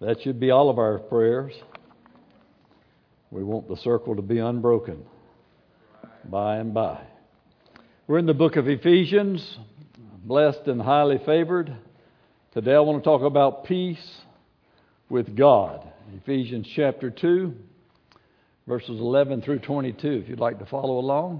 That should be all of our prayers. We want the circle to be unbroken by and by. We're in the book of Ephesians, blessed and highly favored. Today I want to talk about peace with God. Ephesians chapter 2, verses 11 through 22, if you'd like to follow along.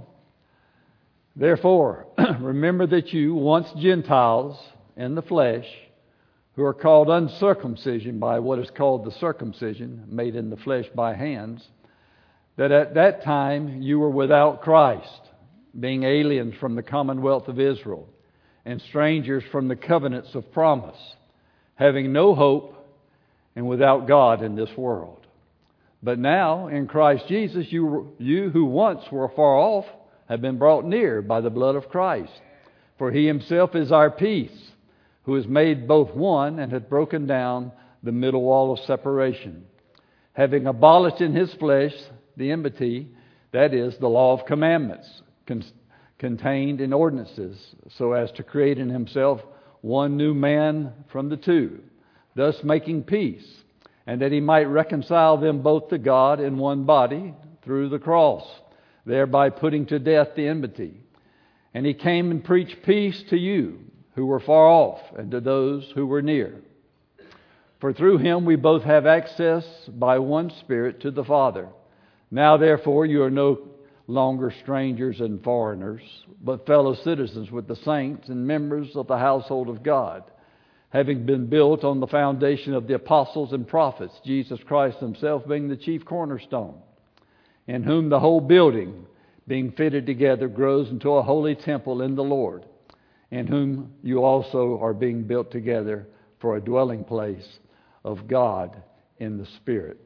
Therefore, remember that you, once Gentiles in the flesh, who are called uncircumcision by what is called the circumcision, made in the flesh by hands, that at that time you were without Christ, being aliens from the commonwealth of Israel, and strangers from the covenants of promise, having no hope and without God in this world. But now, in Christ Jesus, you who once were far off have been brought near by the blood of Christ. For He Himself is our peace, who has made both one and hath broken down the middle wall of separation, having abolished in His flesh the enmity, that is, the law of commandments, contained in ordinances, so as to create in Himself one new man from the two, thus making peace, and that He might reconcile them both to God in one body through the cross, thereby putting to death the enmity. And He came and preached peace to you who were far off, and to those who were near. For through Him we both have access by one Spirit to the Father. Now therefore you are no longer strangers and foreigners, but fellow citizens with the saints and members of the household of God, having been built on the foundation of the apostles and prophets, Jesus Christ Himself being the chief cornerstone, in whom the whole building, being fitted together, grows into a holy temple in the Lord, in whom you also are being built together for a dwelling place of God in the Spirit.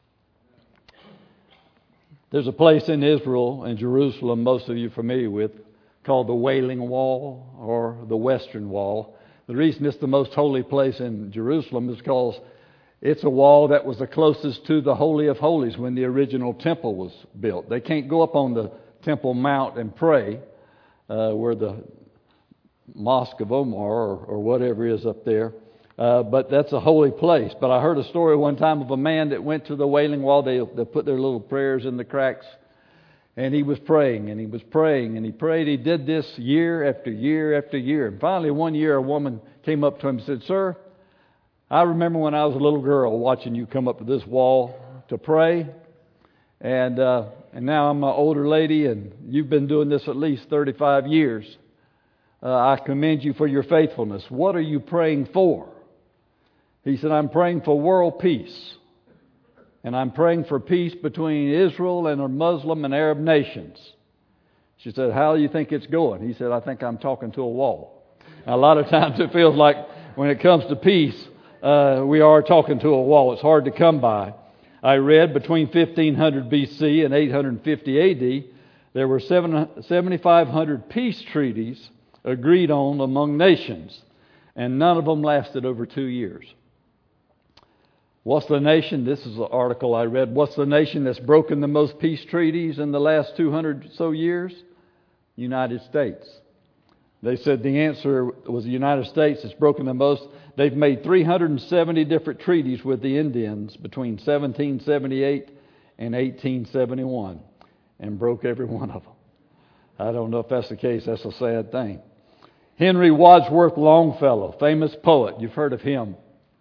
There's a place in Israel, in Jerusalem, most of you are familiar with, called the Wailing Wall or the Western Wall. The reason it's the most holy place in Jerusalem is because it's a wall that was the closest to the Holy of Holies when the original temple was built. They can't go up on the Temple Mount and pray where the Mosque of Omar or whatever is up there. But that's a holy place. But I heard a story one time of a man that went to the Wailing Wall. They put their little prayers in the cracks. And he was praying, and he was praying, and he prayed. He did this year after year after year. And finally, one year, a woman came up to him and said, "Sir, I remember when I was a little girl watching you come up to this wall to pray. And now I'm an older lady, and you've been doing this at least 35 years. I commend you for your faithfulness. What are you praying for?" He said, "I'm praying for world peace. And I'm praying for peace between Israel and the Muslim and Arab nations." She said, "How do you think it's going?" He said, "I think I'm talking to a wall." Now, a lot of times it feels like when it comes to peace, we are talking to a wall. It's hard to come by. I read between 1500 BC and 850 AD, there were 7,500 peace treaties agreed on among nations, and none of them lasted over 2 years. What's the nation? This is the article I read. What's the nation that's broken the most peace treaties in the last 200 so years? United States. They said the answer was the United States has broken the most. They've made 370 different treaties with the Indians between 1778 and 1871 and broke every one of them. I don't know if that's the case. That's a sad thing. Henry Wadsworth Longfellow, famous poet. You've heard of him.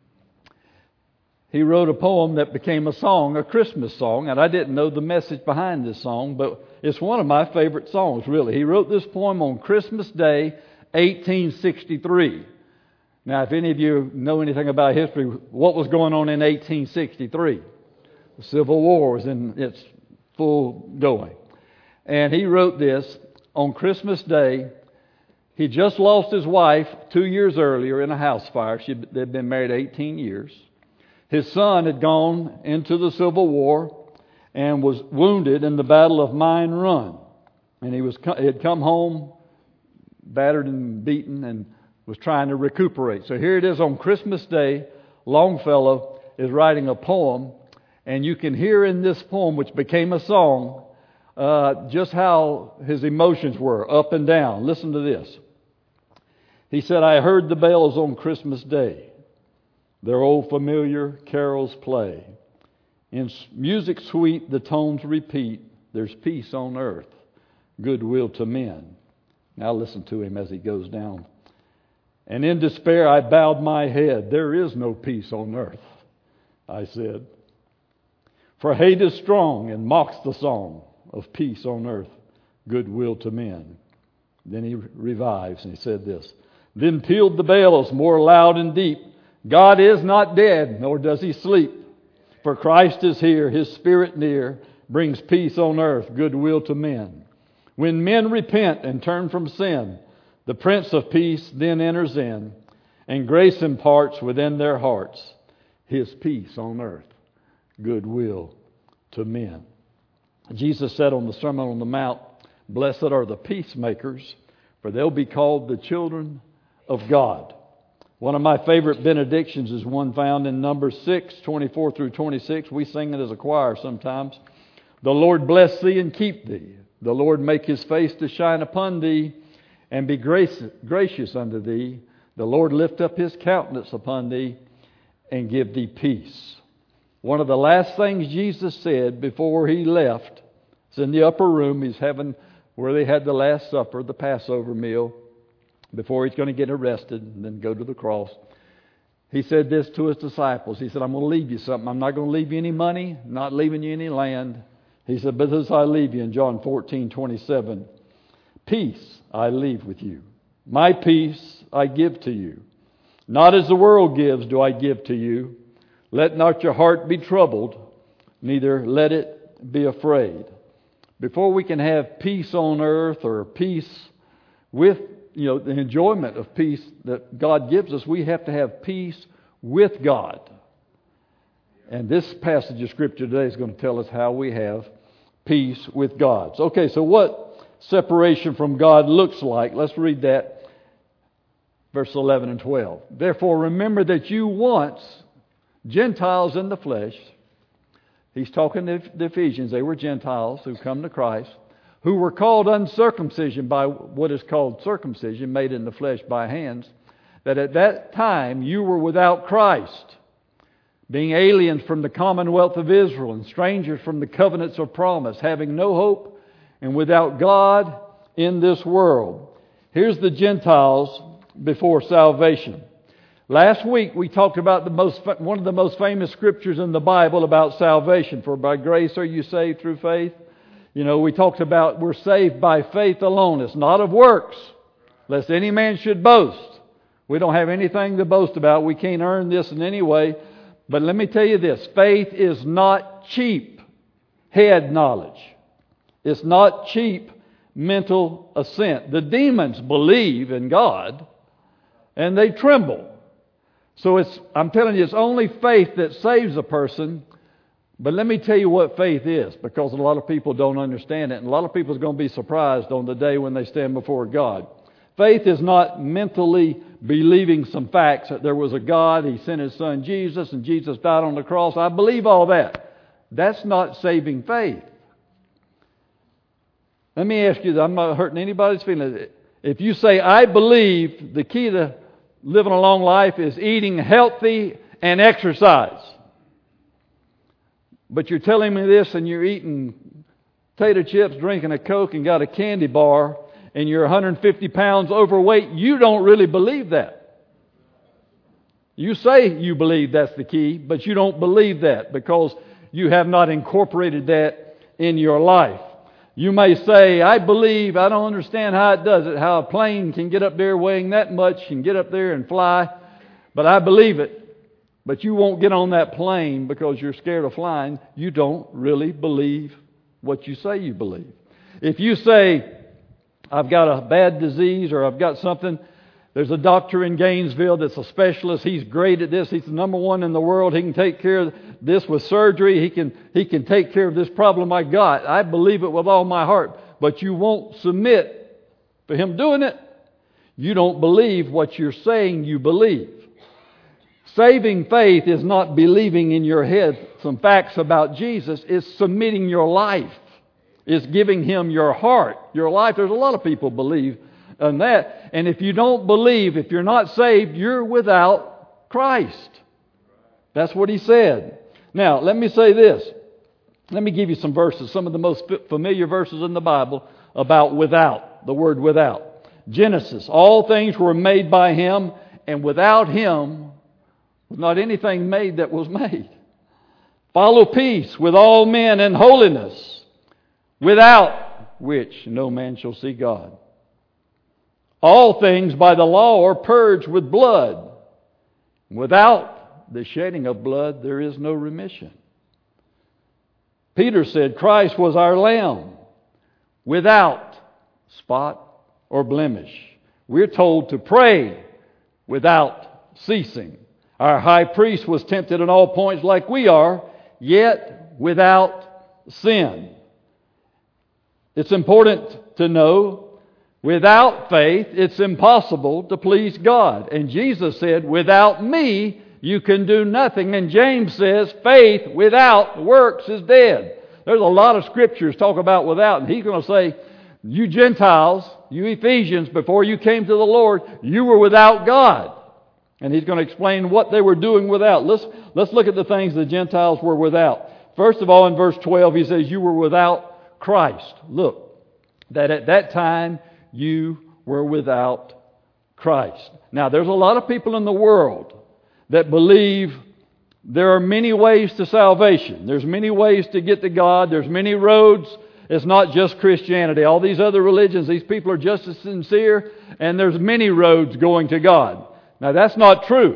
He wrote a poem that became a song, a Christmas song, and I didn't know the message behind this song, but it's one of my favorite songs, really. He wrote this poem on Christmas Day, 1863. Now, if any of you know anything about history, what was going on in 1863? The Civil War was in its full going. And he wrote this on Christmas Day. He just lost his wife 2 years earlier in a house fire. They'd been married 18 years. His son had gone into the Civil War and was wounded in the Battle of Mine Run. And he had come home battered and beaten and was trying to recuperate. So here it is on Christmas Day. Longfellow is writing a poem, and you can hear in this poem, which became a song, just how his emotions were, up and down. Listen to this. He said, "I heard the bells on Christmas Day, their old familiar carols play. In music sweet the tones repeat, there's peace on earth, goodwill to men. Now listen to him as he goes down. And in despair I bowed my head. There is no peace on earth, I said. For hate is strong and mocks the song of peace on earth, goodwill to men. Then he revives and he said this. Then pealed the bells more loud and deep. God is not dead, nor does he sleep. For Christ is here, his Spirit near, brings peace on earth, goodwill to men. When men repent and turn from sin, the Prince of Peace then enters in, and grace imparts within their hearts his peace on earth, goodwill to men. Jesus said on the Sermon on the Mount, Blessed are the peacemakers, for they'll be called the children of God. One of my favorite benedictions is one found in Numbers 6, 24 through 26. We sing it as a choir sometimes. The Lord bless thee and keep thee. The Lord make his face to shine upon thee and be gracious unto thee. The Lord lift up his countenance upon thee and give thee peace. One of the last things Jesus said before he left is in the upper room. He's having where they had the Last Supper, the Passover meal, before he's going to get arrested and then go to the cross. He said this to his disciples. He said, I'm going to leave you something. I'm not going to leave you any money, not leaving you any land. He said, but this I leave you in John 14:27. Peace I leave with you. My peace I give to you. Not as the world gives do I give to you. Let not your heart be troubled, neither let it be afraid. Before we can have peace on earth or peace with the enjoyment of peace that God gives us, we have to have peace with God. And this passage of Scripture today is going to tell us how we have peace with God. Okay, so what separation from God looks like? Let's read that. Verse 11 and 12. Therefore remember that you once, Gentiles in the flesh, he's talking to the Ephesians, they were Gentiles who come to Christ, who were called uncircumcision by what is called circumcision, made in the flesh by hands, that at that time you were without Christ, being aliens from the commonwealth of Israel and strangers from the covenants of promise, having no hope and without God in this world. Here's the Gentiles before salvation. Last week we talked about one of the most famous scriptures in the Bible about salvation. For by grace are you saved through faith. We talked about we're saved by faith alone. It's not of works, lest any man should boast. We don't have anything to boast about. We can't earn this in any way. But let me tell you this. Faith is not cheap head knowledge. It's not cheap mental assent. The demons believe in God and they tremble. So I'm telling you, it's only faith that saves a person. But let me tell you what faith is, because a lot of people don't understand it. And a lot of people are going to be surprised on the day when they stand before God. Faith is not mentally believing some facts, that there was a God, He sent His Son Jesus, and Jesus died on the cross. I believe all that. That's not saving faith. Let me ask you, I'm not hurting anybody's feelings. If you say, I believe the key to living a long life is eating healthy and exercise, but you're telling me this and you're eating potato chips, drinking a Coke, and got a candy bar, and you're 150 pounds overweight, you don't really believe that. You say you believe that's the key, but you don't believe that because you have not incorporated that in your life. You may say, I believe, I don't understand how it does it, how a plane can get up there weighing that much and get up there and fly, but I believe it. But you won't get on that plane because you're scared of flying. You don't really believe what you say you believe. If you say, I've got a bad disease or I've got something, there's a doctor in Gainesville that's a specialist. He's great at this. He's the number one in the world. He can take care of this with surgery. He can take care of this problem I got. I believe it with all my heart. But you won't submit for him doing it. You don't believe what you're saying you believe. Saving faith is not believing in your head some facts about Jesus. It's submitting your life. It's giving Him your heart, your life. There's a lot of people believe in that. And if you don't believe, if you're not saved, you're without Christ. That's what he said. Now, let me say this. Let me give you some verses, some of the most familiar verses in the Bible about without, the word without. Genesis, all things were made by Him, and without Him was not anything made that was made. Follow peace with all men and holiness, without which no man shall see God. All things by the law are purged with blood. Without the shedding of blood, there is no remission. Peter said Christ was our Lamb, without spot or blemish. We're told to pray without ceasing. Our high priest was tempted in all points like we are, yet without sin. It's important to know, without faith, it's impossible to please God. And Jesus said, without me, you can do nothing. And James says, faith without works is dead. There's a lot of scriptures talk about without. And he's going to say, you Gentiles, you Ephesians, before you came to the Lord, you were without God. And he's going to explain what they were doing without. Let's look at the things the Gentiles were without. First of all, in verse 12, he says, you were without Christ. Look, that at that time, you were without Christ. Now, there's a lot of people in the world that believe there are many ways to salvation. There's many ways to get to God. There's many roads. It's not just Christianity. All these other religions, these people are just as sincere, and there's many roads going to God. Now, that's not true.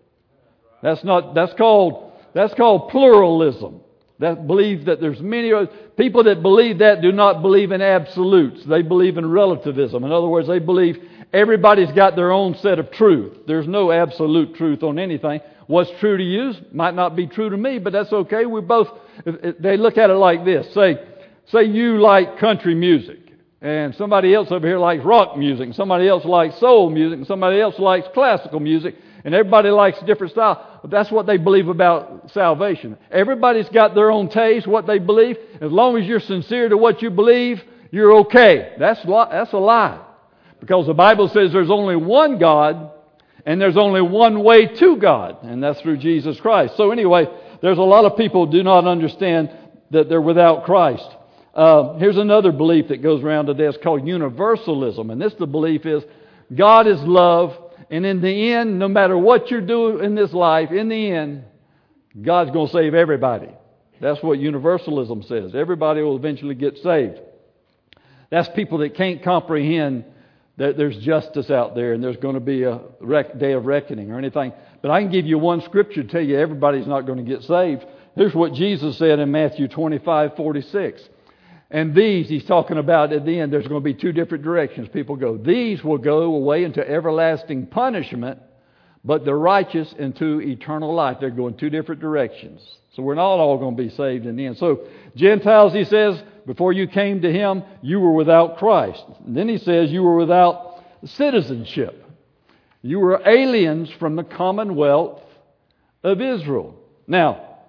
That's called pluralism. That believe that there's many people that believe that do not believe in absolutes. They believe in relativism. In other words, they believe everybody's got their own set of truth. There's no absolute truth on anything. What's true to you might not be true to me, but that's okay. They look at it like this. Say you like country music, and somebody else over here likes rock music, and somebody else likes soul music, and somebody else likes classical music, and everybody likes a different style. That's what they believe about salvation. Everybody's got their own taste, what they believe. As long as you're sincere to what you believe, you're okay. That's a lie. Because the Bible says there's only one God, and there's only one way to God, and that's through Jesus Christ. So anyway, there's a lot of people who do not understand that they're without Christ. Here's another belief that goes around today. It's called universalism. And the belief is God is love. And in the end, no matter what you're doing in this life, in the end, God's going to save everybody. That's what universalism says. Everybody will eventually get saved. That's people that can't comprehend that there's justice out there and there's going to be a day of reckoning or anything. But I can give you one scripture to tell you everybody's not going to get saved. Here's what Jesus said in Matthew 25:46. And he's talking about at the end, there's going to be two different directions people go. These will go away into everlasting punishment, but the righteous into eternal life. They're going two different directions. So we're not all going to be saved in the end. So Gentiles, he says, before you came to Him, you were without Christ. And then he says you were without citizenship. You were aliens from the commonwealth of Israel. Now,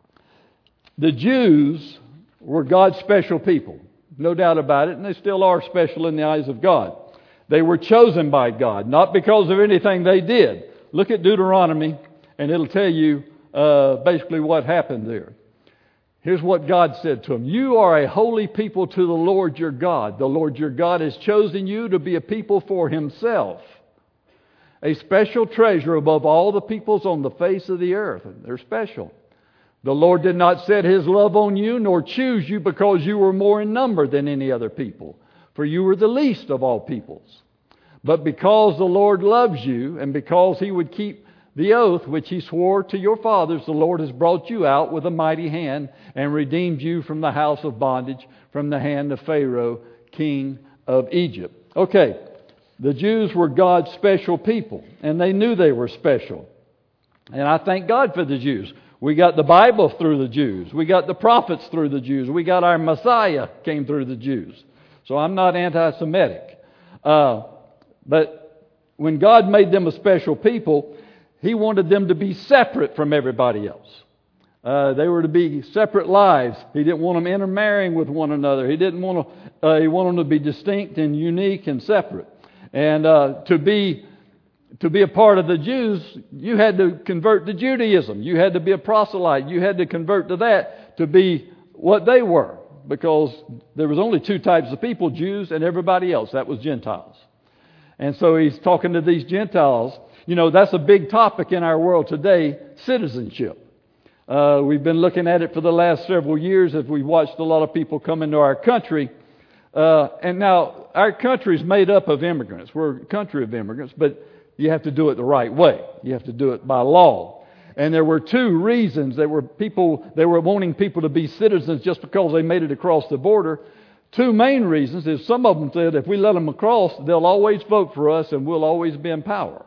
the Jews were God's special people. No doubt about it. And they still are special in the eyes of God. They were chosen by God, not because of anything they did. Look at Deuteronomy, and it'll tell you basically what happened there. Here's what God said to them. You are a holy people to the Lord your God. The Lord your God has chosen you to be a people for Himself, a special treasure above all the peoples on the face of the earth. They're special. The Lord did not set His love on you, nor choose you because you were more in number than any other people, for you were the least of all peoples. But because the Lord loves you, and because He would keep the oath which He swore to your fathers, the Lord has brought you out with a mighty hand and redeemed you from the house of bondage, from the hand of Pharaoh, king of Egypt. Okay, the Jews were God's special people, and they knew they were special. And I thank God for the Jews. We got the Bible through the Jews. We got the prophets through the Jews. We got our Messiah came through the Jews. So I'm not anti-Semitic. But when God made them a special people, He wanted them to be separate from everybody else. They were to be separate lives. He didn't want them intermarrying with one another. He wanted them to be distinct and unique and separate. And to be to be a part of the Jews, you had to convert to Judaism. You had to be a proselyte. You had to convert to that to be what they were, because there was only two types of people, Jews and everybody else. That was Gentiles. And so he's talking to these Gentiles. You know, that's a big topic in our world today, citizenship. We've been looking at it for the last several years as we've watched a lot of people come into our country. And now, our country is made up of immigrants. We're a country of immigrants, but you have to do it the right way. You have to do it by law. And there were two reasons. They were wanting people to be citizens just because they made it across the border. Two main reasons is some of them said if we let them across, they'll always vote for us and we'll always be in power.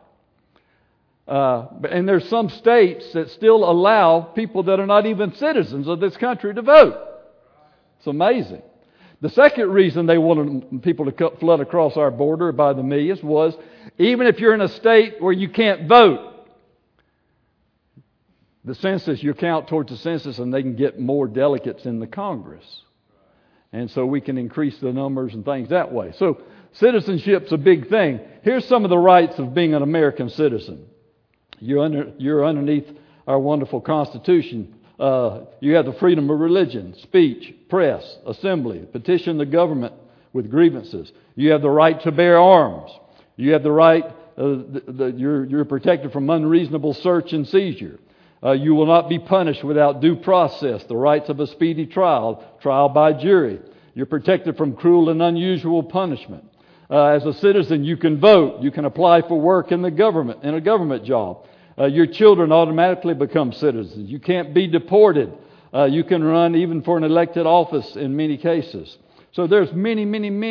And there's some states that still allow people that are not even citizens of this country to vote. It's amazing. The second reason they wanted people to flood across our border by the millions was even if you're in a state where you can't vote, the census, you count towards the census and they can get more delegates in the Congress. And so we can increase the numbers and things that way. So citizenship's a big thing. Here's some of the rights of being an American citizen. You're underneath our wonderful Constitution. You have the freedom of religion, speech, press, assembly, petition the government with grievances. You have the right to bear arms. You have the right, you're protected from unreasonable search and seizure. You will not be punished without due process, the rights of a speedy trial, trial by jury. You're protected from cruel and unusual punishment. As a citizen, you can vote. You can apply for work in the government, in a government job. Your children automatically become citizens. You can't be deported. You can run even for an elected office in many cases. So there's many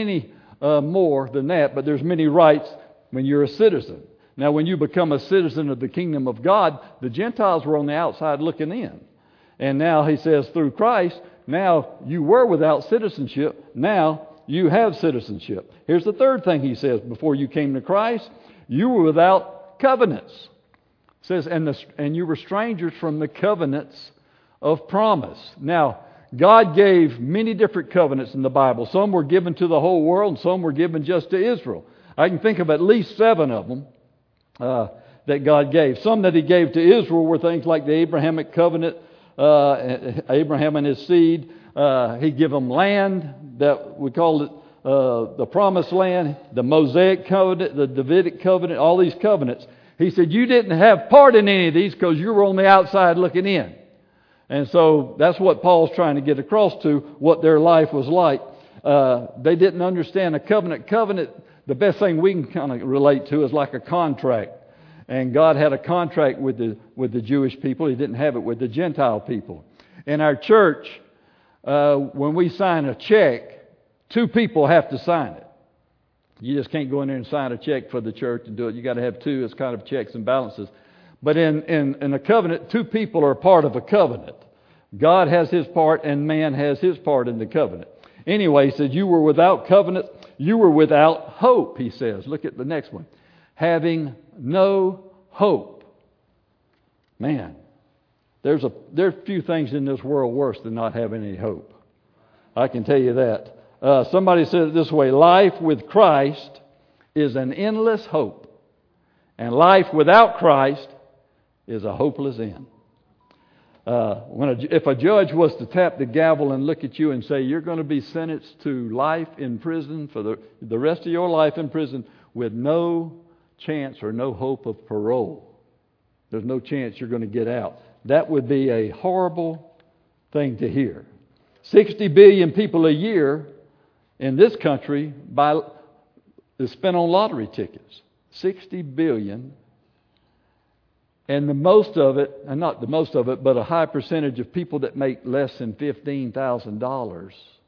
more than that, but there's many rights when you're a citizen. Now, when you become a citizen of the kingdom of God, the Gentiles were on the outside looking in. And now he says through Christ, now you were without citizenship. Now you have citizenship. Here's the third thing he says. Before you came to Christ, you were without covenants. It says, and you were strangers from the covenants of promise. Now, God gave many different covenants in the Bible. Some were given to the whole world and some were given just to Israel. I can think of at least 7 of them that God gave. Some that He gave to Israel were things like the Abrahamic covenant, Abraham and his seed. He gave them land that we call it the promised land, the Mosaic covenant, the Davidic covenant, all these covenants. He said, you didn't have part in any of these because you were on the outside looking in. And so that's what Paul's trying to get across to, what their life was like. They didn't understand a covenant. Covenant, the best thing we can kind of relate to is like a contract. And God had a contract with the Jewish people. He didn't have it with the Gentile people. In our church, when we sign a check, 2 people have to sign it. You just can't go in there and sign a check for the church and do it. You got to have 2 as kind of checks and balances. But in a covenant, 2 people are part of a covenant. God has His part and man has his part in the covenant. Anyway, he said, you were without covenant. You were without hope, he says. Look at the next one. Having no hope. Man, there's a few things in this world worse than not having any hope. I can tell you that. Somebody said it this way, life with Christ is an endless hope, and life without Christ is a hopeless end. If a judge was to tap the gavel and look at you and say, you're going to be sentenced to life in prison for the rest of your life in prison with no chance or no hope of parole, there's no chance you're going to get out. That would be a horrible thing to hear. 60 billion people a year in this country is spent on lottery tickets. 60 billion. And the most of it, and not the most of it, but a high percentage of people that make less than $15,000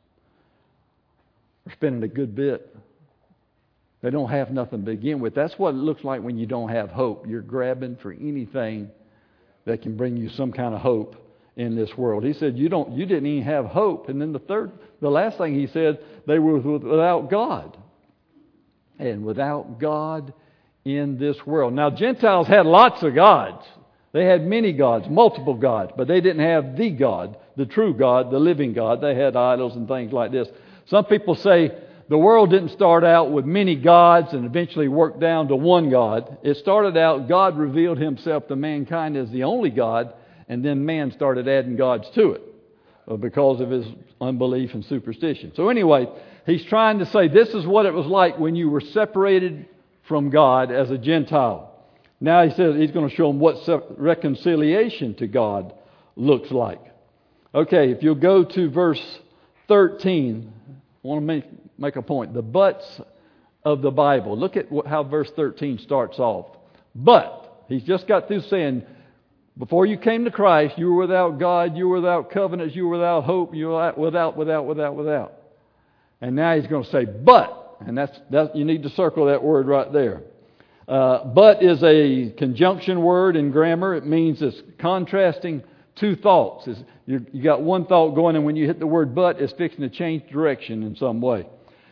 are spending a good bit. They don't have nothing to begin with. That's what it looks like when you don't have hope. You're grabbing for anything that can bring you some kind of hope in this world. He said, you didn't even have hope. And then the last thing he said, they were without God. And without God in this world. Now, Gentiles had lots of gods. They had many gods, multiple gods, but they didn't have the God, the true God, the living God. They had idols and things like this. Some people say the world didn't start out with many gods and eventually work down to one God. It started out, God revealed Himself to mankind as the only God, and then man started adding gods to it because of his unbelief and superstition. So anyway, he's trying to say this is what it was like when you were separated from God as a Gentile. Now he says he's going to show them what reconciliation to God looks like. Okay, if you'll go to verse 13, I want to make a point. The buts of the Bible. Look at how verse 13 starts off. But, he's just got through saying, before you came to Christ, you were without God, you were without covenants, you were without hope, you were without. And now he's going to say, but, and that's you need to circle that word right there. But is a conjunction word in grammar. It means it's contrasting two thoughts. You got one thought going, and when you hit the word but, it's fixing to change direction in some way.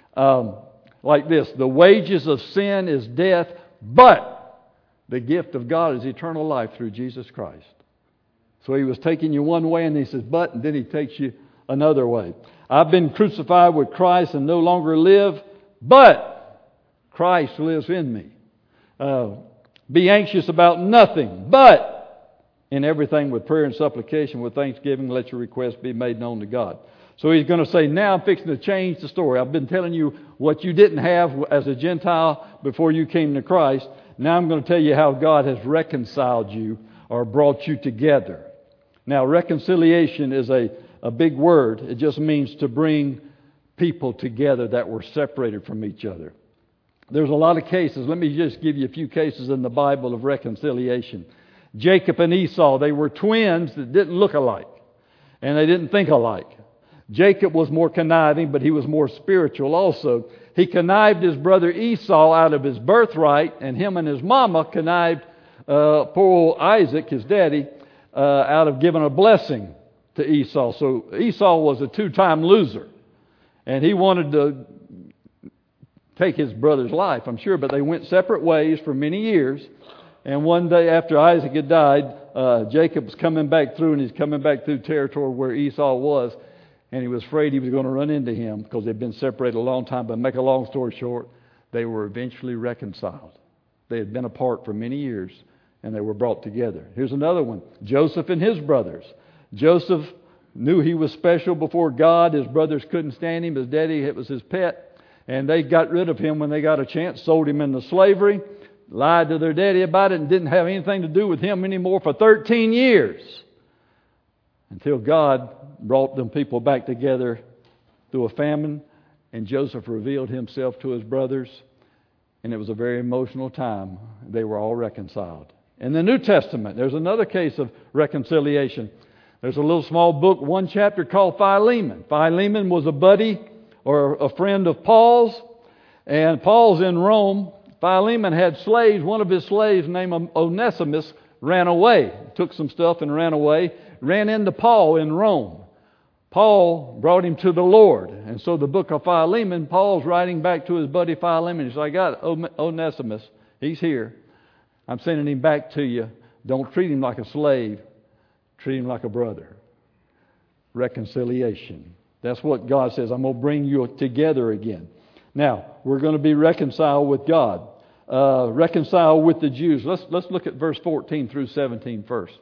Like this, the wages of sin is death, but the gift of God is eternal life through Jesus Christ. So he was taking you one way, and he says, but, and then he takes you another way. I've been crucified with Christ and no longer live, but Christ lives in me. Be anxious about nothing, but in everything with prayer and supplication, with thanksgiving, let your requests be made known to God. So he's going to say, now I'm fixing to change the story. I've been telling you what you didn't have as a Gentile before you came to Christ. Now I'm going to tell you how God has reconciled you or brought you together. Now, reconciliation is a big word. It just means to bring people together that were separated from each other. There's a lot of cases. Let me just give you a few cases in the Bible of reconciliation. Jacob and Esau, they were twins that didn't look alike, and they didn't think alike. Jacob was more conniving, but he was more spiritual also. He connived his brother Esau out of his birthright, and him and his mama connived poor old Isaac, his daddy, out of giving a blessing to Esau. So Esau was a two-time loser, and he wanted to take his brother's life, I'm sure, but they went separate ways for many years. And one day after Isaac had died, Jacob was coming back through, and he's coming back through territory where Esau was, and he was afraid he was going to run into him because they'd been separated a long time. But make a long story short, they were eventually reconciled. They had been apart for many years, and they were brought together. Here's another one. Joseph and his brothers. Joseph knew he was special before God. His brothers couldn't stand him. His daddy, it was his pet. And they got rid of him when they got a chance, sold him into slavery, lied to their daddy about it, and didn't have anything to do with him anymore for 13 years. Until God brought them people back together through a famine, and Joseph revealed himself to his brothers, and it was a very emotional time. They were all reconciled. In the New Testament, there's another case of reconciliation. There's a little small book, one chapter called Philemon. Philemon was a buddy or a friend of Paul's, and Paul's in Rome. Philemon had slaves. One of his slaves named Onesimus ran away, took some stuff and ran away, ran into Paul in Rome. Paul brought him to the Lord. And so the book of Philemon, Paul's writing back to his buddy Philemon. He says, I got Onesimus. He's here. I'm sending him back to you. Don't treat him like a slave. Treat him like a brother. Reconciliation. That's what God says. I'm going to bring you together again. Now, we're going to be reconciled with God. Reconciled with the Jews. Let's look at verse 14 through 17 first.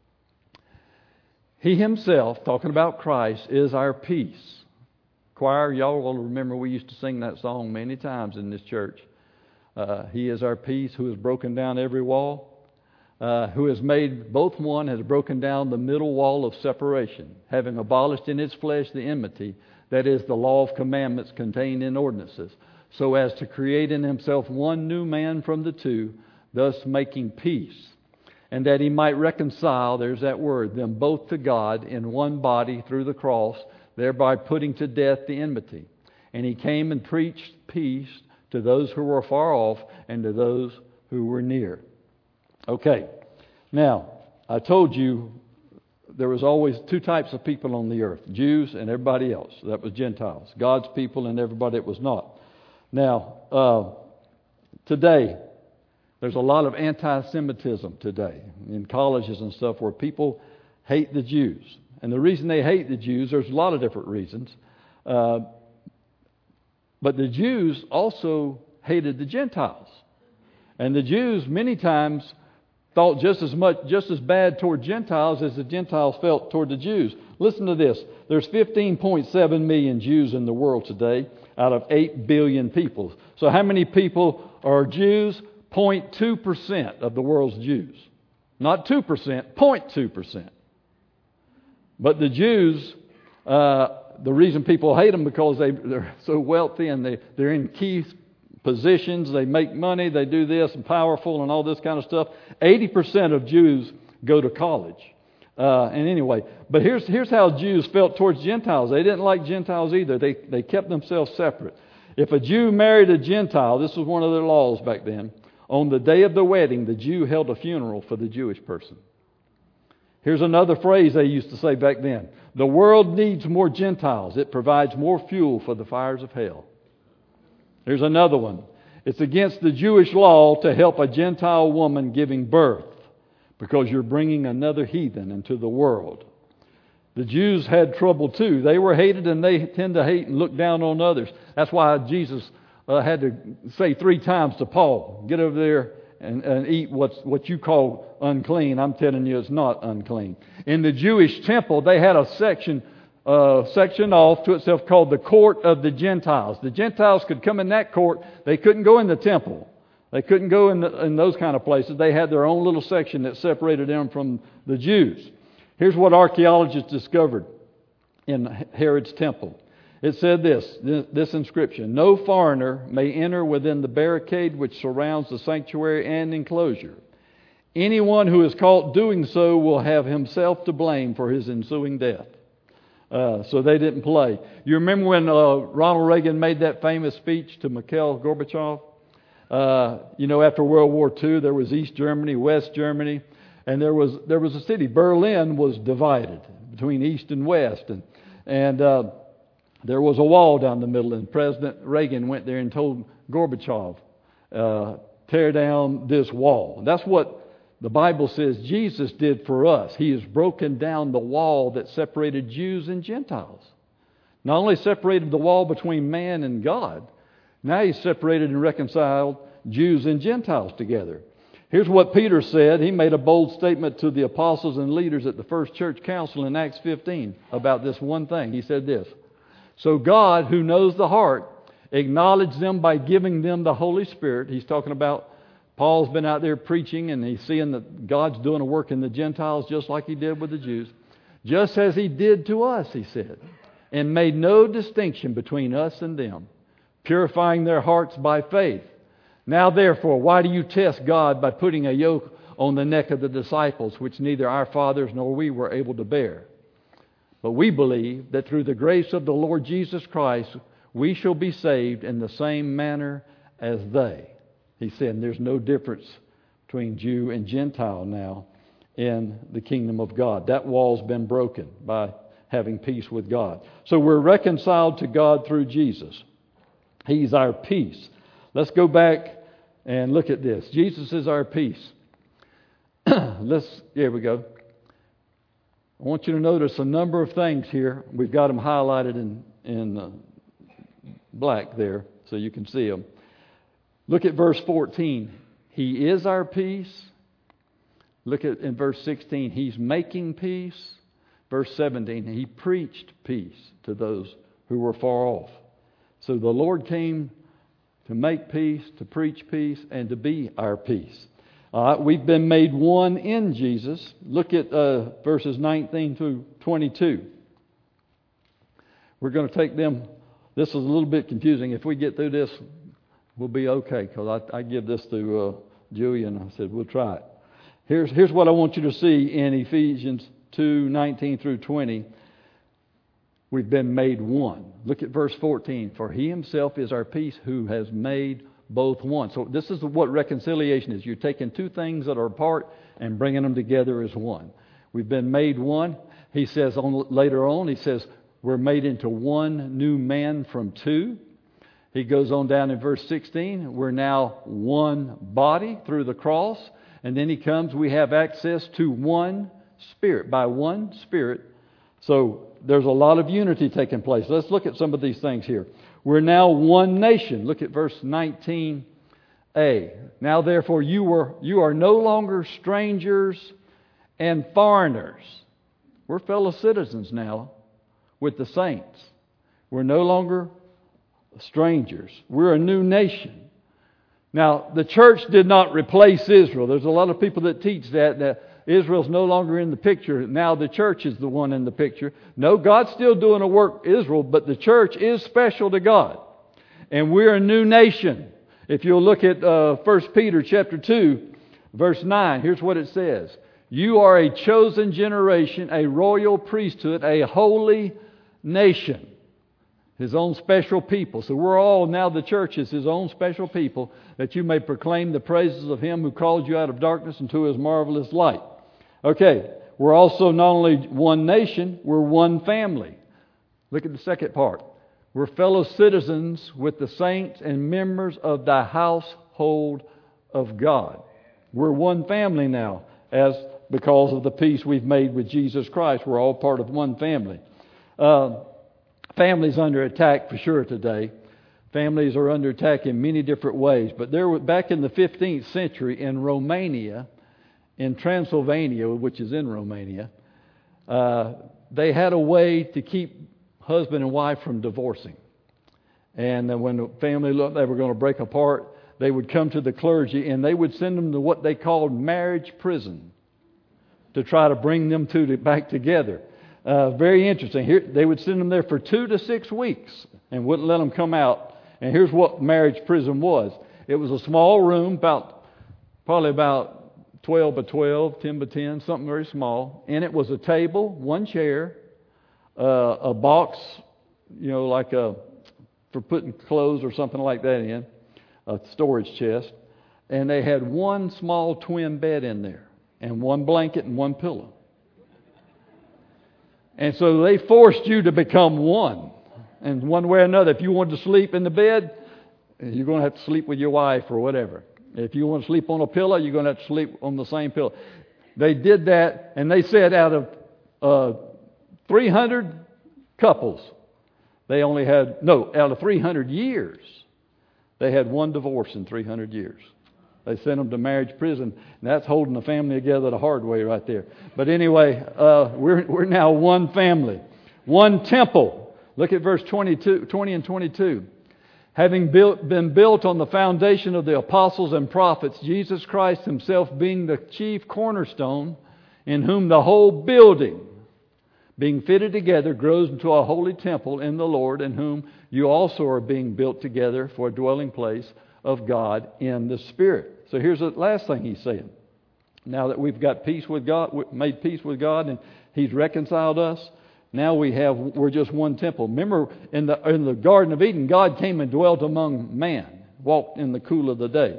He himself, talking about Christ, is our peace. Choir, y'all will remember we used to sing that song many times in this church. He is our peace, who has broken down every wall, who has made both one, has broken down the middle wall of separation, having abolished in his flesh the enmity, that is, the law of commandments contained in ordinances, so as to create in himself one new man from the two, thus making peace. And that he might reconcile, there's that word, them both to God in one body through the cross, thereby putting to death the enmity. And he came and preached peace to those who were far off and to those who were near. Okay, now, I told you there was always two types of people on the earth, Jews and everybody else. That was Gentiles. God's people and everybody that was not. Now, today, there's a lot of anti-Semitism today in colleges and stuff where people hate the Jews. And the reason they hate the Jews, there's a lot of different reasons. But the Jews also hated the Gentiles. And the Jews many times thought just as bad toward Gentiles as the Gentiles felt toward the Jews. Listen to this. There's 15.7 million Jews in the world today out of 8 billion people. So how many people are Jews? 0.2% of the world's Jews. Not 2%, 0.2%. But the Jews, the reason people hate them because they're so wealthy and they're in key positions, they make money, they do this and powerful and all this kind of stuff. 80% of Jews go to college. And anyway, but here's how Jews felt towards Gentiles. They didn't like Gentiles either. They kept themselves separate. If a Jew married a Gentile, this was one of their laws back then, on the day of the wedding, the Jew held a funeral for the Jewish person. Here's another phrase they used to say back then. The world needs more Gentiles. It provides more fuel for the fires of hell. Here's another one. It's against the Jewish law to help a Gentile woman giving birth because you're bringing another heathen into the world. The Jews had trouble too. They were hated and they tend to hate and look down on others. That's why Jesus had to say 3 times to Paul, get over there and eat what you call unclean. I'm telling you it's not unclean. In the Jewish temple, they had a section off to itself called the court of the Gentiles. The Gentiles could come in that court. They couldn't go in the temple. They couldn't go in those kind of places. They had their own little section that separated them from the Jews. Here's what archaeologists discovered in Herod's temple. It said this inscription: no foreigner may enter within the barricade which surrounds the sanctuary and enclosure. Anyone who is caught doing so will have himself to blame for his ensuing death. So they didn't play. You remember when Ronald Reagan made that famous speech to Mikhail Gorbachev? After World War II, there was East Germany, West Germany, and there was a city. Berlin was divided between East and West, and there was a wall down the middle, and President Reagan went there and told Gorbachev, tear down this wall. And that's what the Bible says Jesus did for us. He has broken down the wall that separated Jews and Gentiles. Not only separated the wall between man and God, now He's separated and reconciled Jews and Gentiles together. Here's what Peter said. He made a bold statement to the apostles and leaders at the first church council in Acts 15 about this one thing. He said this: so God, who knows the heart, acknowledged them by giving them the Holy Spirit. He's talking about Paul's been out there preaching, and he's seeing that God's doing a work in the Gentiles just like He did with the Jews. Just as He did to us, he said, and made no distinction between us and them, purifying their hearts by faith. Now therefore, why do you test God by putting a yoke on the neck of the disciples, which neither our fathers nor we were able to bear? But we believe that through the grace of the Lord Jesus Christ, we shall be saved in the same manner as they. He said there's no difference between Jew and Gentile now in the kingdom of God. That wall's been broken by having peace with God. So we're reconciled to God through Jesus. He's our peace. Let's go back and look at this. Jesus is our peace. Here we go. I want you to notice a number of things here. We've got them highlighted in black there so you can see them. Look at verse 14. He is our peace. Look at in verse 16. He's making peace. Verse 17. He preached peace to those who were far off. So the Lord came to make peace, to preach peace, and to be our peace. We've been made one in Jesus. Look at verses 19 through 22. We're going to take them. This is a little bit confusing. If we get through this, we'll be okay, because I give this to Julia, and I said, we'll try it. Here's what I want you to see in Ephesians 2:19 through 20. We've been made one. Look at verse 14. For He Himself is our peace, who has made both one. So this is what reconciliation is. You're taking two things that are apart and bringing them together as one. We've been made one. He says later on, He says, we're made into one new man from two. He goes on down in verse 16. We're now one body through the cross. And then He comes, we have access to one Spirit, by one Spirit. So there's a lot of unity taking place. Let's look at some of these things here. We're now one nation. Look at verse 19a. Now therefore you are no longer strangers and foreigners. We're fellow citizens now with the saints. We're no longer strangers. We're a new nation. Now, the church did not replace Israel. There's a lot of people that teach that Israel's no longer in the picture. Now the church is the one in the picture. No, God's still doing a work Israel, but the church is special to God. And we're a new nation. If you'll look at 1 Peter chapter 2, verse 9, here's what it says. You are a chosen generation, a royal priesthood, a holy nation. His own special people. So we're all, now the church is His own special people, that you may proclaim the praises of Him who called you out of darkness into His marvelous light. Okay, we're also not only one nation, we're one family. Look at the second part. We're fellow citizens with the saints and members of the household of God. We're one family now, because of the peace we've made with Jesus Christ. We're all part of one family. Families under attack for sure today. Families are under attack in many different ways. But back in the 15th century in Romania, in Transylvania, which is in Romania, they had a way to keep husband and wife from divorcing. And when the family looked they were going to break apart, they would come to the clergy and they would send them to what they called marriage prison to try to bring them back together. Very interesting. Here, they would send them there for 2 to 6 weeks and wouldn't let them come out. And here's what marriage prison was. It was a small room, probably about 12 by 12, 10 by 10, something very small. In it was a table, one chair, a box, like for putting clothes or something like that in, a storage chest. And they had one small twin bed in there, and one blanket and one pillow. And so they forced you to become one. And one way or another, if you wanted to sleep in the bed, you're going to have to sleep with your wife or whatever. If you want to sleep on a pillow, you're going to have to sleep on the same pillow. They did that, and they said out of 300 couples, out of 300 years, they had one divorce in 300 years. They sent them to marriage prison, and that's holding the family together the hard way right there. But anyway, we're now one family, one temple. Look at verse 20 and 22. Having been built on the foundation of the apostles and prophets, Jesus Christ Himself being the chief cornerstone, in whom the whole building, being fitted together, grows into a holy temple in the Lord, in whom you also are being built together for a dwelling place of God in the Spirit. So here's the last thing He's saying. Now that we've got peace with God, made peace with God, and He's reconciled us, now we're just one temple. Remember, in the Garden of Eden, God came and dwelt among man, walked in the cool of the day.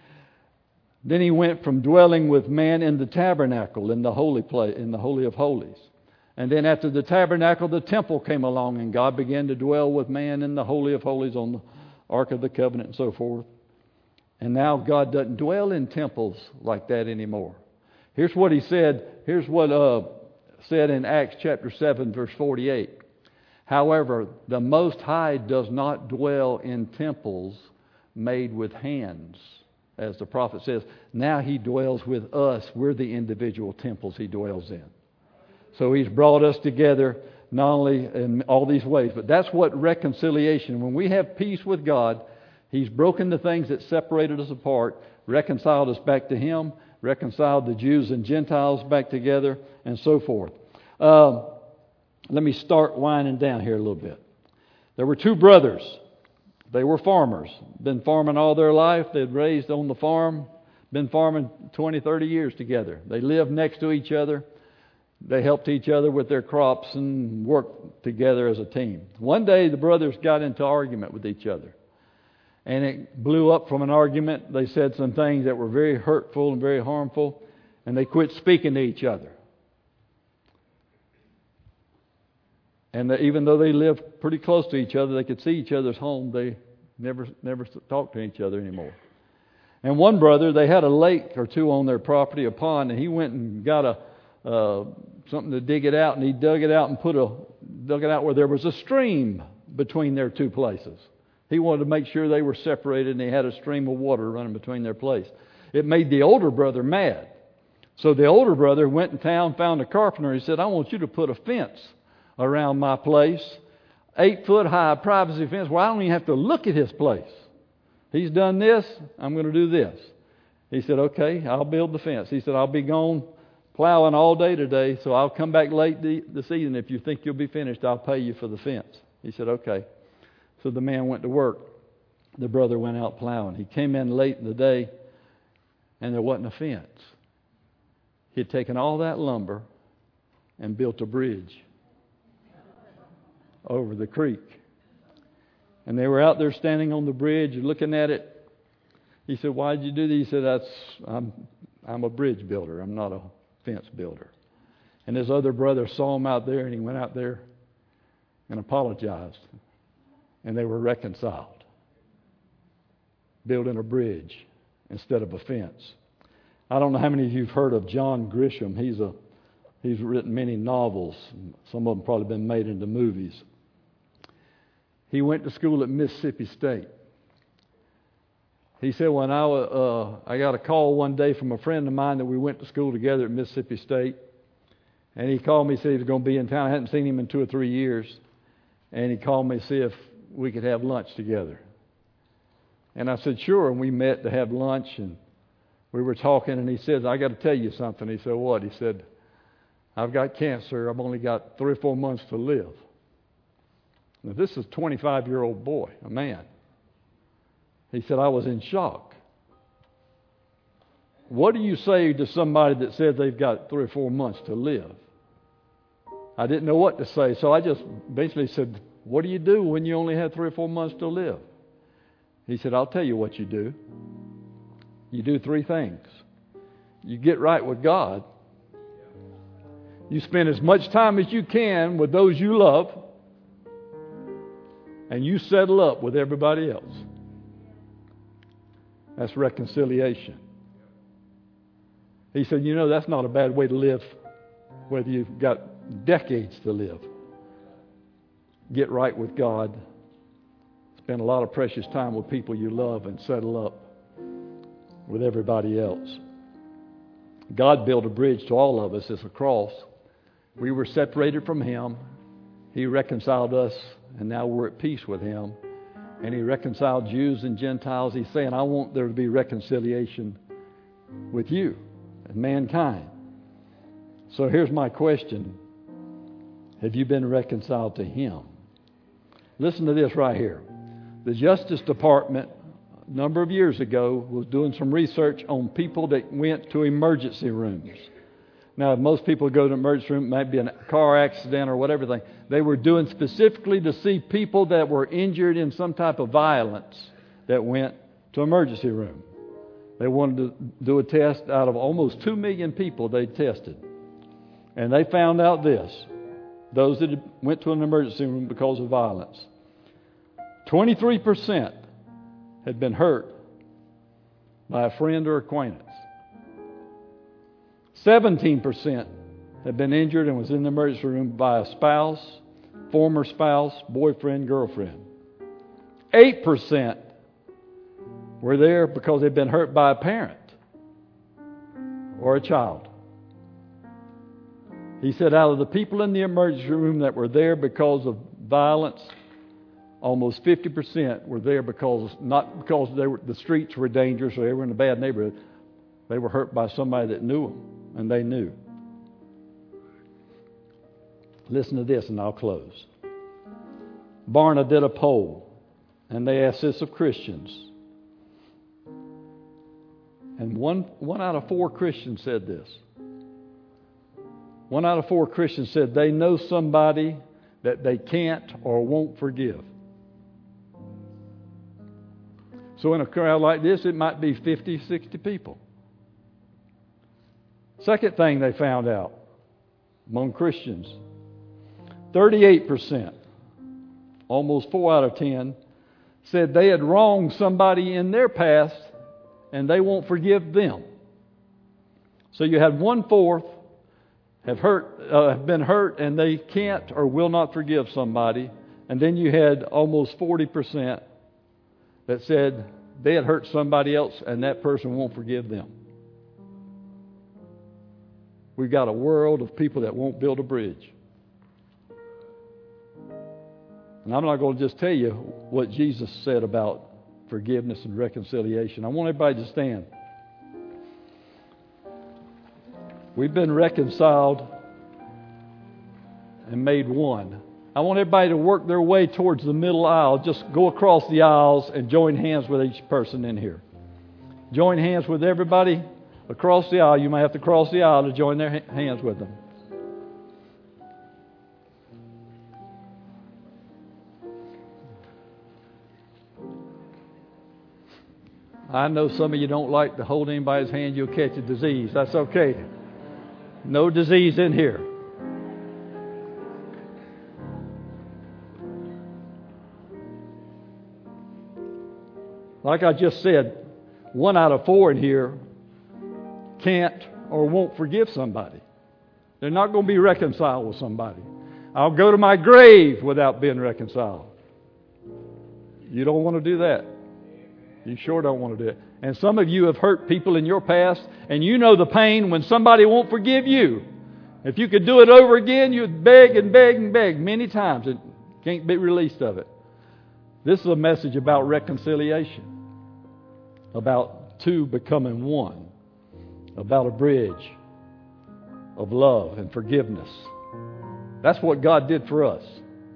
Then He went from dwelling with man in the tabernacle, in the holy place, in the Holy of Holies. And then after the tabernacle, the temple came along, and God began to dwell with man in the Holy of Holies on the Ark of the Covenant and so forth. And now God doesn't dwell in temples like that anymore. Here's what He said. Here's what said in Acts chapter 7, verse 48. However, the Most High does not dwell in temples made with hands. As the prophet says, now He dwells with us. We're the individual temples He dwells in. So He's brought us together not only in all these ways, but that's what reconciliation. When we have peace with God, He's broken the things that separated us apart, reconciled us back to Him, reconciled the Jews and Gentiles back together, and so forth. Let me start winding down here a little bit. There were 2 brothers. They were farmers. Been farming all their life. They'd raised on the farm. Been farming 20, 30 years together. They lived next to each other. They helped each other with their crops and worked together as a team. One day the brothers got into argument with each other. And it blew up from an argument. They said some things that were very hurtful and very harmful. And they quit speaking to each other. And even though they lived pretty close to each other, they could see each other's home, they never talked to each other anymore. And one brother, they had a lake or two on their property, a pond, and he went and got something to dig it out, and he dug it out and dug it out where there was a stream between their two places. He wanted to make sure they were separated and he had a stream of water running between their place. It made the older brother mad. So the older brother went in town, found a carpenter. He said, I want you to put a fence around my place, 8-foot high privacy fence where I don't even have to look at his place. He's done this, I'm going to do this. He said, okay, I'll build the fence. He said, I'll be gone plowing all day today, so I'll come back late this evening. If you think you'll be finished, I'll pay you for the fence. He said, okay. So the man went to work. The brother went out plowing. He came in late in the day, and there wasn't a fence. He had taken all that lumber and built a bridge over the creek. And they were out there standing on the bridge looking at it. He said, why did you do this? He said, I'm a bridge builder. I'm not a fence builder. And his other brother saw him out there, and he went out there and apologized. And they were reconciled, building a bridge instead of a fence. I don't know how many of you have heard of John Grisham. He's written many novels. Some of them probably been made into movies. He went to school at Mississippi State. He said when I got a call one day from a friend of mine that we went to school together at Mississippi State, and he called me and said he was going to be in town. I hadn't seen him in 2 or 3 years, and he called me to see if we could have lunch together. And I said, sure, and we met to have lunch, and we were talking, and he said, I got to tell you something. He said, what? He said, I've got cancer. I've only got 3 or 4 months to live. Now, this is a 25-year-old boy, a man. He said, I was in shock. What do you say to somebody that says they've got 3 or 4 months to live? I didn't know what to say, so I just basically said, what do you do when you only have 3 or 4 months to live? He said, I'll tell you what you do. You do 3 things. You get right with God. You spend as much time as you can with those you love. And you settle up with everybody else. That's reconciliation. He said, you know, that's not a bad way to live, whether you've got decades to live. Get right with God. Spend a lot of precious time with people you love and settle up with everybody else. God built a bridge to all of us. It's a cross. We were separated from Him. He reconciled us, and now we're at peace with Him. And He reconciled Jews and Gentiles. He's saying, I want there to be reconciliation with you and mankind. So here's my question. Have you been reconciled to Him? Listen to this right here. The Justice Department, a number of years ago, was doing some research on people that went to emergency rooms. Now, if most people go to an emergency room, it might be a car accident or whatever thing. They were doing specifically to see people that were injured in some type of violence that went to emergency room. They wanted to do a test out of almost 2 million people they tested. And they found out this. Those that went to an emergency room because of violence. 23% had been hurt by a friend or acquaintance. 17% had been injured and was in the emergency room by a spouse, former spouse, boyfriend, girlfriend. 8% were there because they'd been hurt by a parent or a child. He said out of the people in the emergency room that were there because of violence, almost 50% were there not because the streets were dangerous or they were in a bad neighborhood. They were hurt by somebody that knew them, and they knew. Listen to this, and I'll close. Barna did a poll, and they asked this of Christians. And one out of 4 Christians said this. 1 out of 4 Christians said they know somebody that they can't or won't forgive. So in a crowd like this, it might be 50, 60 people. Second thing they found out among Christians, 38%, almost 4 out of 10, said they had wronged somebody in their past and they won't forgive them. So you had 1/4 have been hurt and they can't or will not forgive somebody, And then you had almost 40% that said they had hurt somebody else and that person won't forgive them. We've got a world of people that won't build a bridge. And I'm not going to just tell you what Jesus said about forgiveness and reconciliation. I want everybody to stand. We've been reconciled and made one. I want everybody to work their way towards the middle aisle. Just go across the aisles and join hands with each person in here. Join hands with everybody across the aisle. You may have to cross the aisle to join their hands with them. I know some of you don't like to hold anybody's hand. You'll catch a disease. That's okay. No disease in here. Like I just said, 1 out of 4 in here can't or won't forgive somebody. They're not going to be reconciled with somebody. I'll go to my grave without being reconciled. You don't want to do that. You sure don't want to do it. And some of you have hurt people in your past, and you know the pain when somebody won't forgive you. If you could do it over again, you'd beg and beg and beg many times and can't be released of it. This is a message about reconciliation, about two becoming one, about a bridge of love and forgiveness. That's what God did for us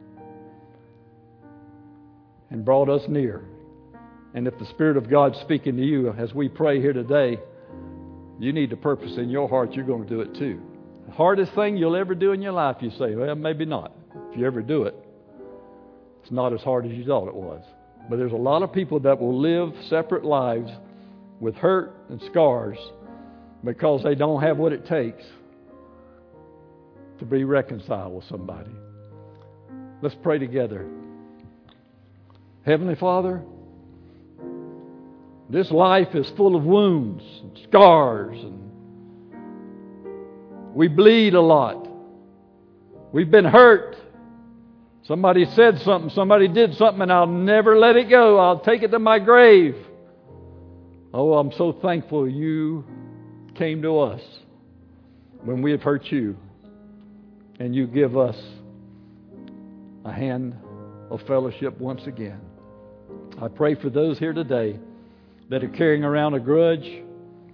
and brought us near. And if the Spirit of God's speaking to you as we pray here today, you need to purpose in your heart you're going to do it too. The hardest thing you'll ever do in your life, you say, well, maybe not. If you ever do it, it's not as hard as you thought it was. But there's a lot of people that will live separate lives with hurt and scars because they don't have what it takes to be reconciled with somebody. Let's pray together. Heavenly Father, this life is full of wounds and scars, and we bleed a lot. We've been hurt. Somebody said something, somebody did something, and I'll never let it go. I'll take it to my grave. Oh, I'm so thankful you came to us when we have hurt you, and you give us a hand of fellowship once again. I pray for those here today that are carrying around a grudge,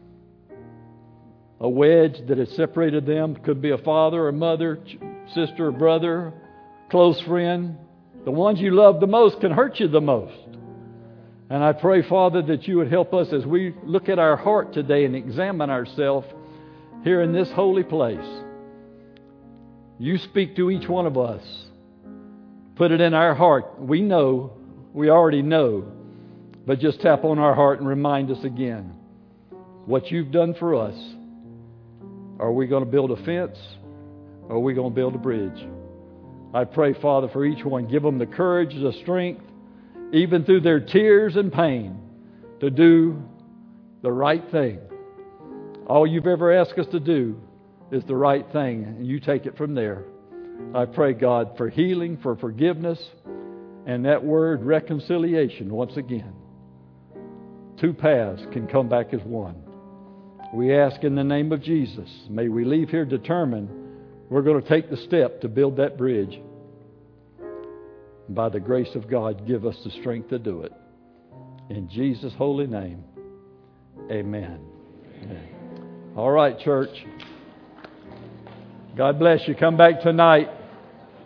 a wedge that has separated them. Could be a father or mother, sister or brother, close friend. The ones you love the most can hurt you the most. And I pray, Father, that you would help us as we look at our heart today and examine ourselves here in this holy place. You speak to each one of us. Put it in our heart. We know, we already know, but just tap on our heart and remind us again what you've done for us. Are we going to build a fence or are we going to build a bridge? I pray, Father, for each one. Give them the courage, the strength, even through their tears and pain, to do the right thing. All you've ever asked us to do is the right thing, and you take it from there. I pray, God, for healing, for forgiveness, and that word reconciliation once again. Two paths can come back as one. We ask in the name of Jesus, may we leave here determined we're going to take the step to build that bridge. By the grace of God, give us the strength to do it. In Jesus' holy name, amen. Amen. All right, church. God bless you. Come back tonight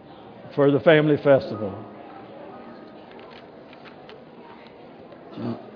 for the family festival.